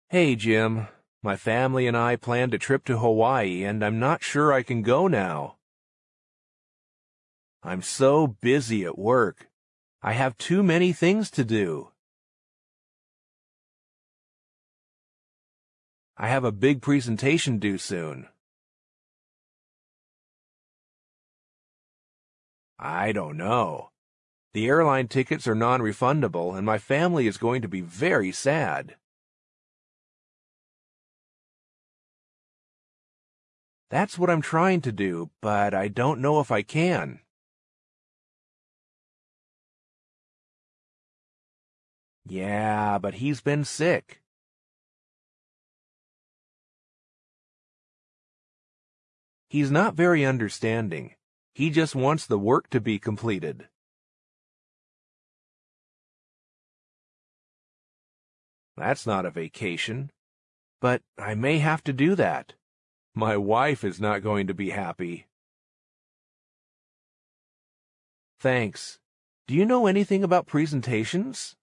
Hey, Jim. My family and I planned a trip to Hawaii, and I'm not sure I can go now. I'm so busy at work. I have too many things to do. I have a big presentation due soon. I don't know. The airline tickets are non-refundable, and my family is going to be very sad. That's what I'm trying to do, but I don't know if I can. Yeah, but he's been sick. He's not very understanding. He just wants the work to be completed. That's not a vacation. But I may have to do that. My wife is not going to be happy. Thanks. Do you know anything about presentations?